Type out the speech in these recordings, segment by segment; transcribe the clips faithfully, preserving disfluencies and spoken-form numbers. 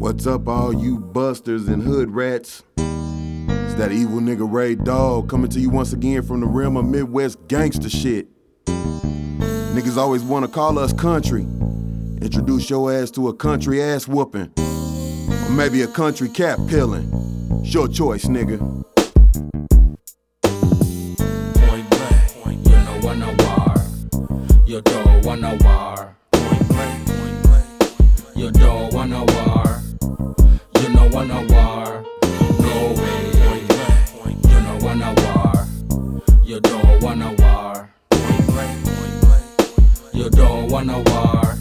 What's up, all you busters and hood rats? It's that evil nigga Ray Dog coming to you once again from the realm of Midwest gangster shit. Niggas always wanna call us country. Introduce your ass to a country ass whooping. Or maybe a country cat peeling. It's your choice, nigga. Point blank, you know what I war. You don't wanna war. Point blank, point blank, you don't wanna war. You know what I war. No way. Point blank, you know what I war. You don't wanna war. Point blank, point blank, you don't wanna war.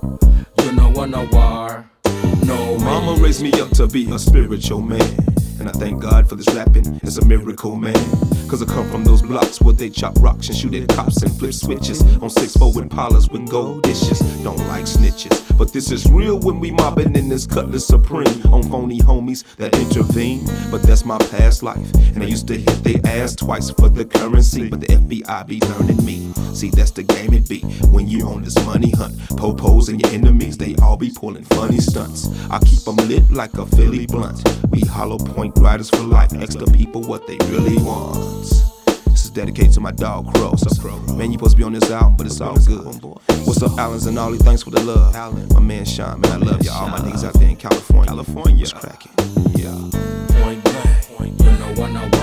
You know what I war. No way. Mama raised me up to be a spiritual man, and I thank God for this rapping, it's a miracle, man. Cause I come from those blocks where they chop rocks and shoot at cops and flip switches on six four Impalas with gold dishes. Don't like snitches, but this is real when we mobbing in this Cutlass Supreme on phony homies that intervene. But that's my past life, and I used to hit they ass twice for the currency, but the F B I be learning me. See, that's the game it be when you on this money hunt. Popos and your enemies, they all be pulling funny stunts. I keep them lit like a Philly blunt. We hollow point riders for life, ask the people what they really want. This is dedicated to my dog Crow. What's up, Crow? Man, you supposed to be on this album, but it's all good. What's up, Allens and Ollie? Thanks for the love. My man Sean, man, I love you. All my niggas out there in California. California, what's cracking? Yeah. Point blank, you know what I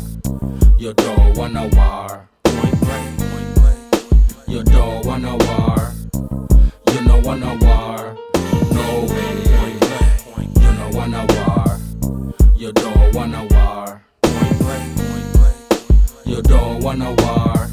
war. You don't wanna war. Point blank, point blank, you don't wanna war. You know what I war. No way. Point blank, you know what I war. You don't wanna war. Point blank, point blank, you don't wanna war.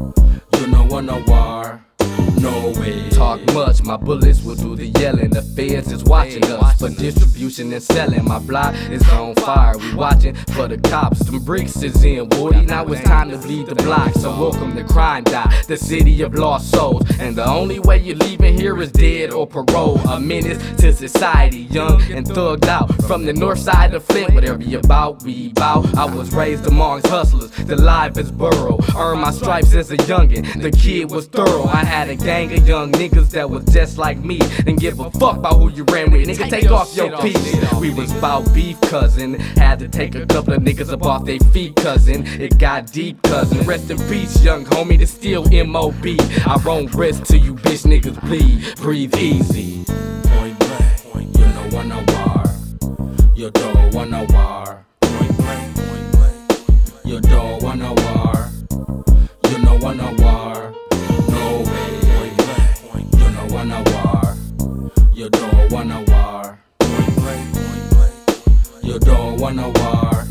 You know what I war. No way. Talk much, my bullets will do the yelling. The feds is watching us for distribution and selling. My block is on fire, we watching for the cops. Them bricks is in Woody, now it's time to bleed the block. So welcome to Crime Dot, the city of lost souls. And the only way you're leaving here is dead or parole. A menace to society, young and thugged out. From the north side of Flint, whatever you bout, we bout. I was raised amongst hustlers, the life is borough. Earned my stripes as a youngin', the kid was thorough. I had a gang of young niggas that was just like me. Didn't give a fuck about who you ran with. Nigga, take off your piece. We was bout beef, cousin. Had to take a couple of niggas up off they feet, cousin. It got deep, cousin. Rest in peace, young homie. This still M O B. I won't rest till you bitch niggas bleed. Breathe easy. Point blank, you know what I war. You don't wanna war. Point blank, point blank, you don't wanna war. You know what I war. No way. Point blank, you know what I war. You don't wanna war. Point blank, point blank, you don't wanna war.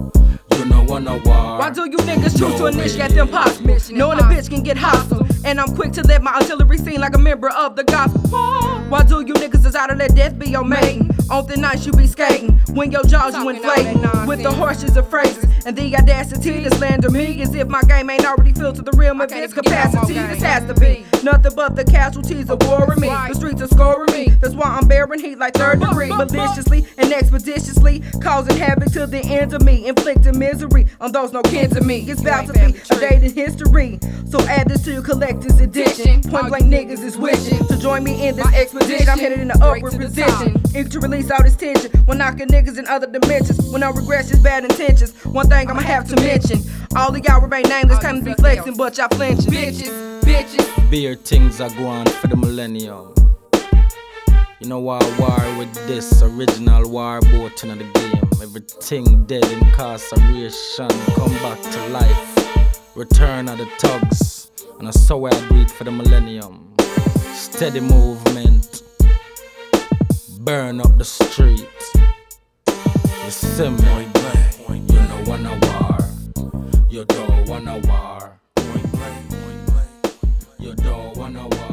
You know what I war. Why do you niggas choose to initiate the impossible? Knowing a bitch can get hostile, and I'm quick to let my artillery sing like a member of the gospel. Why do you niggas desire to let death be your maiden? On the nights you be skating, when your jaws you inflating, with the harshness of phrases and the audacity to slander me as if my game ain't already filled to the rim of its capacity. This has to be nothing but the casualties of war in me. The streets are scoring me. That's why I'm bearing heat like third degree, maliciously and expeditiously causing havoc to the end of me, inflicting misery on those no kin to me. It's about to be a date in history, so add this to your collector's edition. Point blank niggas is wishing to join me in this expedition. I'm headed in the upward position, eager to release all this tension when knocking niggas in other dimensions. When no regressions, bad intentions. One thing I'ma have to mention: all of y'all remain nameless, kind of be flexing, but y'all flinching. Bitches, bitches. Beer things are going for the millennium. You know why I war with this original war boat in the game. Everything dead, incarceration, come back to life. Return of the thugs, and I saw where I do it for the millennium. Steady movement, burn up the streets. You see me? Point blank, you know what I war. You don't wanna war. Point blank, point blank, you don't wanna war.